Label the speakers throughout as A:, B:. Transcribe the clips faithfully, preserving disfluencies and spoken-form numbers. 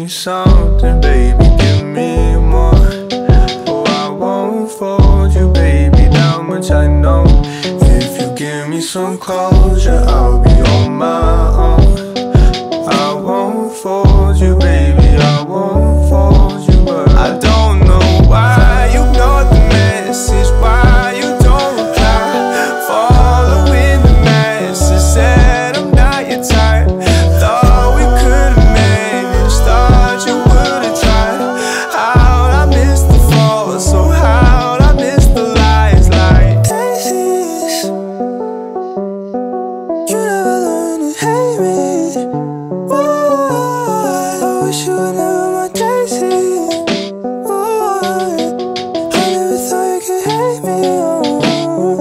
A: me something, baby, give me more. Oh, I won't fold you, baby, that much I know. If you give me some closure, I'll be on my own. I won't fold you, baby, I won't fold you, but I don't know why you ignore the message, why you don't reply. Following the message said I'm not your type. Thought we could've managed, thought you would've tried. How'd I miss the fall, so how'd I miss the lies like daisies? You never learned to hate me. Why? I wish you were never my daisy. Why? I never thought you could hate me. Oh.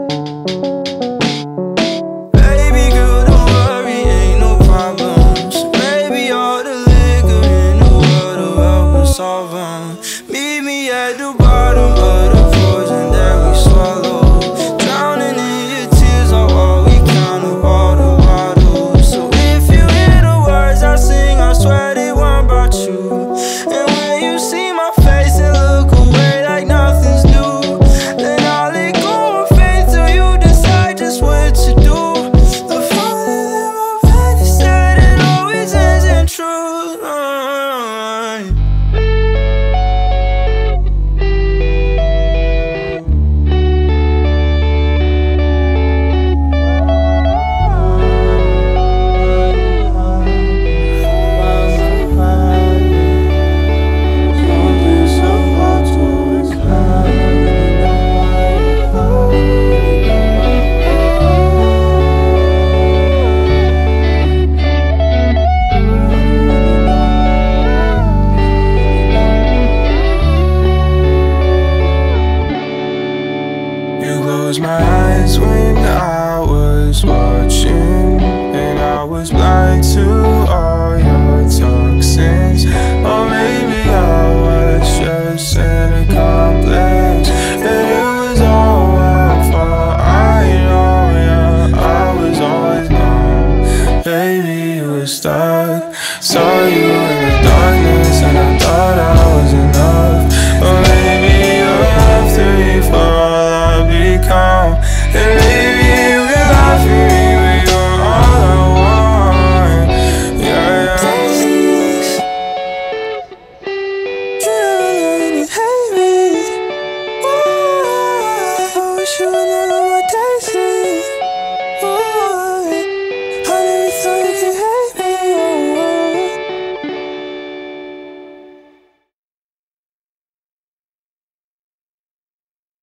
A: Baby girl, don't worry, ain't no problems. Maybe all the liquor in the world will help us solve them. Meet me at the bottom of the poison that we swallow. Drowning in your tears are all we count of all the bottles. So if you hear the words I sing, I swear they weren't about you. And when you see my face and look away like nothing's new, then I'll let go and fade till you decide just what to do. The funny that my bed is said it always ends in truth. You closed my eyes when I was watching, and I was blind to all your toxins. Or maybe I was just an accomplice, and it was all my fault. I know, yeah, I was always wrong. Baby, you were stuck. Saw you in the darkness, and I thought I